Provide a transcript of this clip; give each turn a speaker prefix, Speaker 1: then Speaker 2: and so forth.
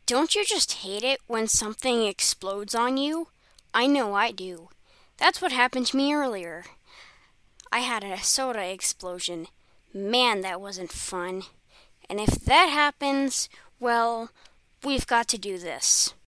Speaker 1: Don't you just hate it when something explodes on you? I know I do. That's what happened to me earlier. I had a soda explosion. Man, that wasn't fun. And if that happens, well, we've got to do this.